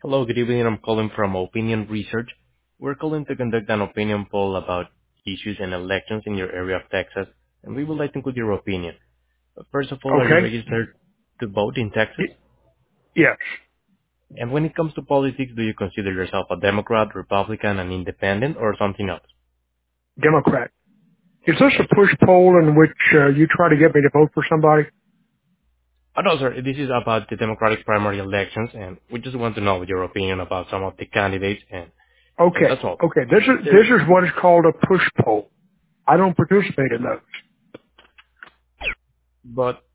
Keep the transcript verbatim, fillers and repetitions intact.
Hello, good evening. I'm calling from Opinion Research. We're calling to conduct an opinion poll about issues and elections in your area of Texas, and we would like to include your opinion. But First of all, are you Okay. registered to vote in Texas? Y- yes. And when it comes to politics, do you consider yourself a Democrat, Republican, an independent, or something else? Democrat. Is this a push poll in which uh, you try to get me to vote for somebody? Oh, no, sir. This is about the Democratic primary elections, and we just want to know your opinion about some of the candidates, and Okay. that's all. Okay. This is There, this is what is called a push poll. I don't participate in those. but